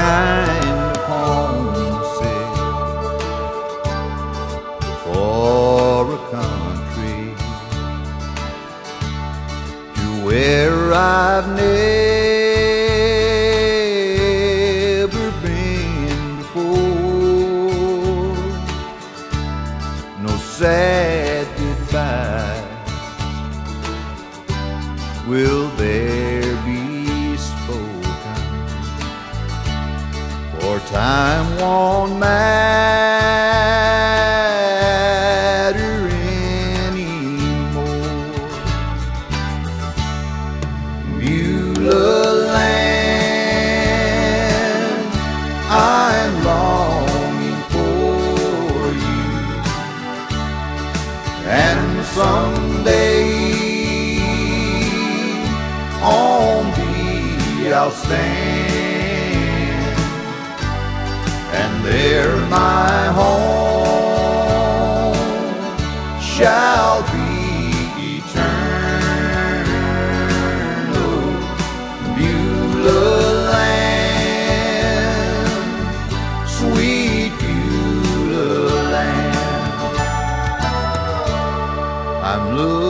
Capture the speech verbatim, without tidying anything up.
kind of homesick for a country to where I've never been before. No sad goodbyes will there be spoken, for time won't matter anymore. Beulah land, I'm longing for you, and someday on thee I'll stand, and there my home shall be eternal. Beulah land, sweet Beulah land, I'm looking